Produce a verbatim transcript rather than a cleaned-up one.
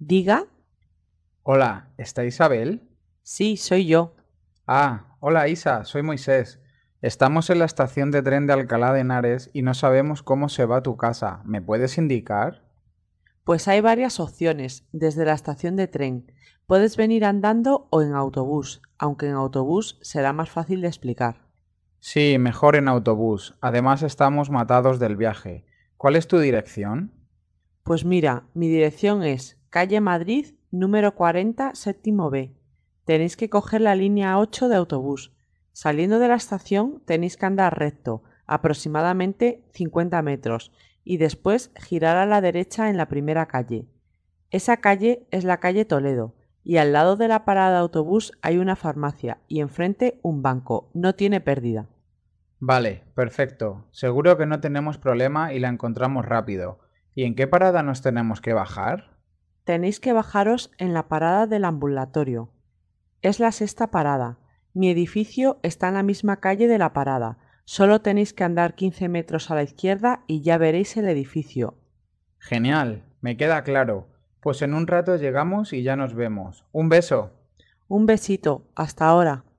Diga, Hola, ¿está Isabel? sí, soy yo. Ah, hola Isa, soy Moisés. Estamos en la estación de tren de Alcalá de Henares y no sabemos cómo se va a tu casa. ¿Me puedes indicar? Pues hay varias opciones desde la estación de tren. Puedes venir andando o en autobús, aunque en autobús será más fácil de explicar. Sí, mejor en autobús. Además estamos matados del viaje. ¿Cuál es tu dirección? Pues mira, mi dirección es calle Madrid, número cuarenta, séptimo B. Tenéis que coger la línea ocho de autobús. Saliendo de la estación tenéis que andar recto, aproximadamente cincuenta metros, y después girar a la derecha en la primera calle. Esa calle es la calle Toledo, y al lado de la parada de autobús hay una farmacia y enfrente un banco. No tiene pérdida. Vale, perfecto. Seguro que no tenemos problema y la encontramos rápido. ¿Y en qué parada nos tenemos que bajar? Tenéis que bajaros en la parada del ambulatorio. Es la sexta parada. Mi edificio está en la misma calle de la parada. Solo tenéis que andar quince metros a la izquierda y ya veréis el edificio. Genial, me queda claro. Pues en un rato llegamos y ya nos vemos. Un beso. Un besito. Hasta ahora.